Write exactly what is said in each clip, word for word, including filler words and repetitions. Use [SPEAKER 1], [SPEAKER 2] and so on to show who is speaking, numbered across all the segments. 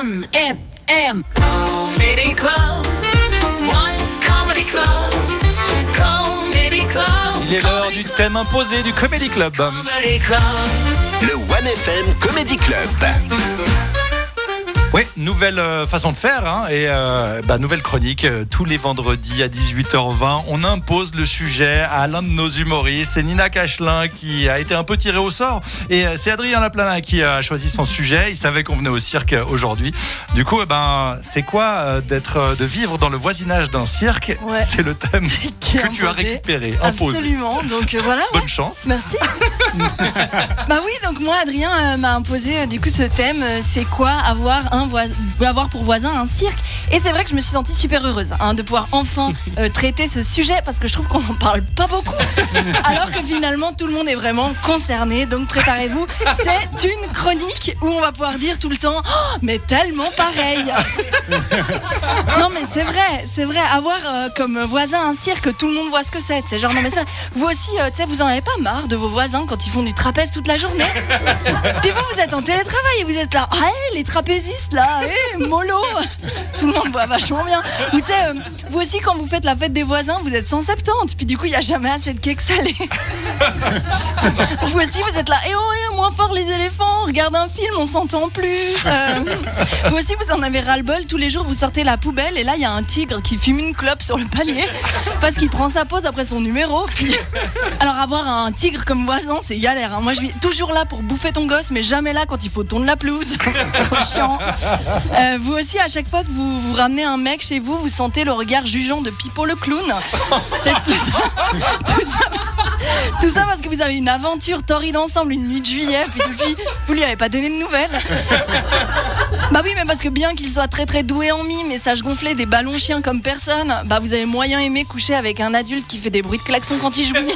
[SPEAKER 1] One F M Comedy Club, One Comedy Club, Comedy Club.
[SPEAKER 2] Il est l'heure du thème imposé du Comedy Club.
[SPEAKER 1] Comedy Club.
[SPEAKER 3] Le One F M Comedy Club.
[SPEAKER 2] Oui, nouvelle euh, façon de faire hein, et euh, bah, nouvelle chronique euh, tous les vendredis à dix-huit heures vingt. On impose le sujet à l'un de nos humoristes. C'est Nina Cachelin qui a été un peu tirée au sort et euh, c'est Adrien Laplana qui a choisi son sujet. Il savait qu'on venait au cirque aujourd'hui. Du coup, eh ben, c'est quoi euh, d'être, euh, de vivre dans le voisinage d'un cirque?
[SPEAKER 4] Ouais.
[SPEAKER 2] C'est le thème
[SPEAKER 4] Qui est
[SPEAKER 2] que tu as
[SPEAKER 4] imposé.
[SPEAKER 2] récupéré. Imposé.
[SPEAKER 4] Absolument, donc euh, voilà.
[SPEAKER 2] Bonne
[SPEAKER 4] ouais.
[SPEAKER 2] chance.
[SPEAKER 4] Merci. Bah oui, donc moi, Adrien euh, m'a imposé euh, du coup ce thème. euh, c'est quoi avoir un voisin, avoir pour voisin un cirque? Et c'est vrai que je me suis sentie super heureuse hein, de pouvoir enfin euh, traiter ce sujet parce que je trouve qu'on n'en parle pas beaucoup. Alors que finalement tout le monde est vraiment concerné. Donc préparez-vous, c'est une chronique où on va pouvoir dire tout le temps oh, mais tellement pareil. Non mais c'est vrai, c'est vrai. Avoir euh, comme voisin un cirque, tout le monde voit ce que c'est. C'est genre non mais c'est vrai. Vous aussi, euh, tu sais, vous en avez pas marre de vos voisins quand ils font du trapèze toute la journée? Puis vous, vous êtes en télétravail et vous êtes là, ah hey, les trapézistes là, hey, mollo. Tout le monde voit vachement bien. Vous tu sais, euh, vous aussi quand vous faites la fête des voisins, vous êtes cent soixante-dix. Puis du coup, il y a jamais assez de cake salé. Vous aussi, vous êtes là, et oh, eh, moins fort les éléphants. Regarde un film, on s'entend plus. Euh, vous aussi, vous en avez ras-le-bol. Tous les jours, vous sortez la poubelle et là, il y a un tigre qui fume une clope sur le palier parce qu'il prend sa pause après son numéro. Puis... Alors, avoir un tigre comme voisin, c'est galère. Hein. Moi, je suis toujours là pour bouffer ton gosse, mais jamais là quand il faut tondre la pelouse. Trop chiant. Euh, vous aussi, à chaque fois que vous, vous ramenez un mec chez vous, vous sentez le regard jugeant de Pipo le clown. C'est tout ça. Tout ça, tout ça parce que vous avez une aventure torride ensemble une nuit de juillet, puis depuis, vous lui avez pas donné de nouvelles. Bah oui, mais parce que bien qu'il soit très très doué en mime et sache gonfler des ballons chiens comme personne, bah vous avez moyen aimé coucher avec un adulte qui fait des bruits de klaxon quand il jouit.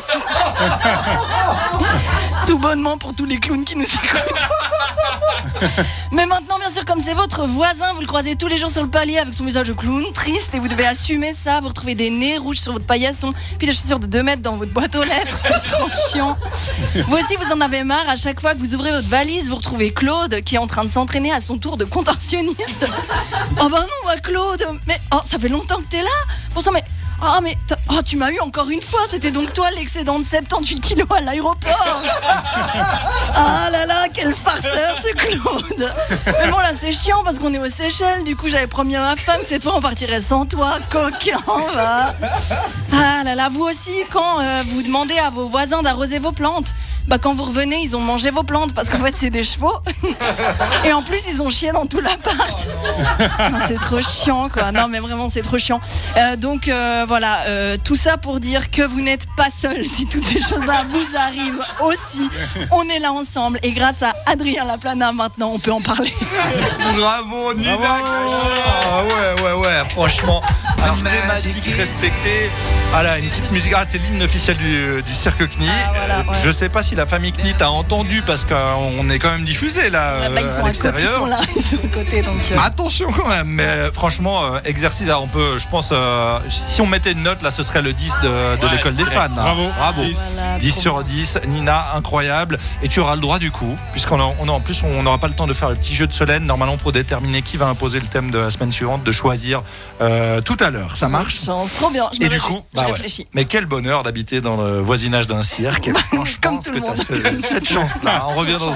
[SPEAKER 4] Tout bonnement pour tous les clowns qui nous écoutent. Mais maintenant, bien sûr, comme c'est votre voisin, vous le croisez tous les jours sur le palier avec son visage de clown triste et vous devez assumer ça. Vous retrouvez des nez rouges sur votre paillasson, puis des chaussures de deux mètres dans votre boîte aux lettres. C'est trop chiant. Vous aussi, vous en avez marre. À chaque fois que vous ouvrez votre valise, vous retrouvez Claude qui est en train de s'entraîner à son tour de contorsionniste. Oh bah non, bah Claude, mais oh, ça fait longtemps que t'es là. Pourtant, mais oh mais oh, tu m'as eu encore une fois. C'était donc toi l'excédent de soixante-dix kilos à l'aéroport. Ah là là, quel farceur ce Claude. Mais bon là c'est chiant parce qu'on est aux Seychelles. Du coup j'avais promis à ma femme que cette fois on partirait sans toi. Coquin va. Ah là là, vous aussi quand euh, vous demandez à vos voisins d'arroser vos plantes, bah quand vous revenez ils ont mangé vos plantes parce qu'en fait c'est des chevaux. Et en plus ils ont chié dans tout l'appart. Putain, c'est trop chiant quoi. Non mais vraiment c'est trop chiant. euh, Donc euh, voilà, euh, tout ça pour dire que vous n'êtes pas seul si toutes ces choses-là vous arrivent aussi. On est là ensemble et grâce à Adrien Laplana maintenant on peut en parler.
[SPEAKER 2] Bravo Nina Cachelin. Ah ouais ouais ouais franchement. Alors thématique respectée. Ah là une petite musique. Ah c'est l'hymne officiel du, du cirque Knie.
[SPEAKER 4] Ah, voilà, ouais.
[SPEAKER 2] Je sais pas si la famille Knie t'a entendu parce qu'on est quand même diffusé là
[SPEAKER 4] Ouais, bah, ils,
[SPEAKER 2] euh,
[SPEAKER 4] sont
[SPEAKER 2] à
[SPEAKER 4] à côté, ils sont
[SPEAKER 2] l'extérieur.
[SPEAKER 4] là, ils sont à côté donc. euh,
[SPEAKER 2] Attention quand même, mais franchement, euh, exercice, là, on peut, je pense, euh, si on mettait une note, là, ce serait le dix de, de
[SPEAKER 5] Ouais,
[SPEAKER 2] l'école des
[SPEAKER 5] c'est
[SPEAKER 2] fans.
[SPEAKER 5] vrai. Bravo.
[SPEAKER 2] Bravo.
[SPEAKER 5] dix.
[SPEAKER 4] Voilà,
[SPEAKER 2] dix
[SPEAKER 4] trop
[SPEAKER 2] sur
[SPEAKER 4] bien.
[SPEAKER 2] dix, Nina, incroyable. Et tu auras le droit du coup, puisqu'on a, on a, en plus, on n'aura pas le temps de faire le petit jeu de Solène, normalement pour déterminer qui va imposer le thème de la semaine suivante, de choisir euh, tout à l'heure. Ça marche?
[SPEAKER 4] Chance, trop bien. Je me
[SPEAKER 2] Et du
[SPEAKER 4] réjouis,
[SPEAKER 2] coup,
[SPEAKER 4] je
[SPEAKER 2] bah ouais.
[SPEAKER 4] réfléchis.
[SPEAKER 2] Mais quel bonheur d'habiter dans le voisinage d'un cirque. Quand je
[SPEAKER 4] Comme
[SPEAKER 2] pense
[SPEAKER 4] tout
[SPEAKER 2] que
[SPEAKER 4] le
[SPEAKER 2] tu
[SPEAKER 4] monde.
[SPEAKER 2] as cette chance-là. On revient dans